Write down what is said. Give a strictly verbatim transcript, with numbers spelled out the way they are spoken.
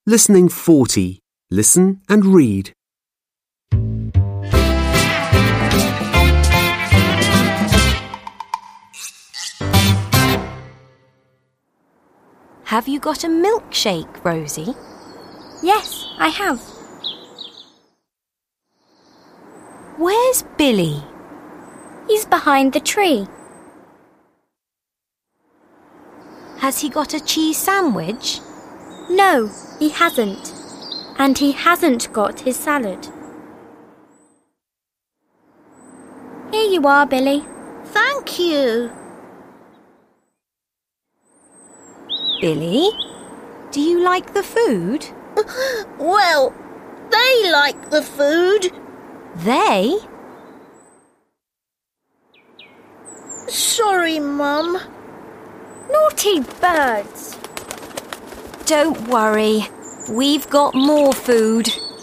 Listening forty. Listen and read. Have you got a milkshake, Rosie? Yes, I have. Where's Billy? He's behind the tree. Has he got a cheese sandwich? No, he hasn't. And he hasn't got his salad. Here you are, Billy. Thank you. Billy, do you like the food? Well, they like the food. They? Sorry, Mum. Naughty birds. Don't worry, we've got more food.